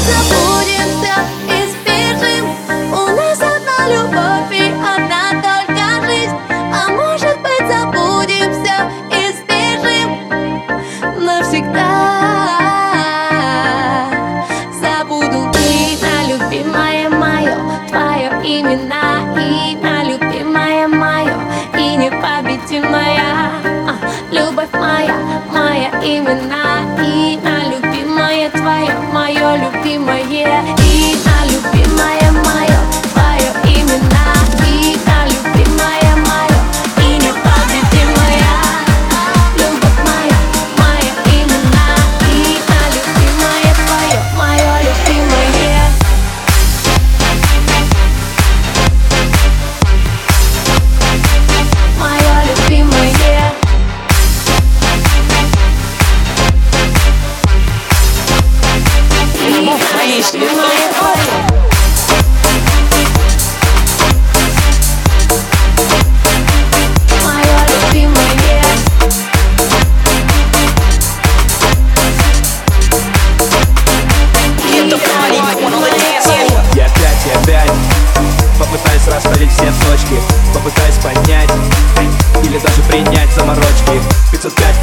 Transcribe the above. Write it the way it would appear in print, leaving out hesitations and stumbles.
забудемся и сбежим. У нас одна любовь и одна только жизнь. А может быть, забудемся и сбежим навсегда. Забуду имя, любимое мое, твое имя, любимое мое и непобедимая. Любовь моя, моя имя, любимое твое, мое любимое имя, любимое мое, твое имя, любимое мое и непобедимая. Любовь моя, моя имя, любимое твое, мое любимое. Мое любимое. Я опять попытаюсь расставить все точки, попытаюсь понять или даже принять заморочки. 505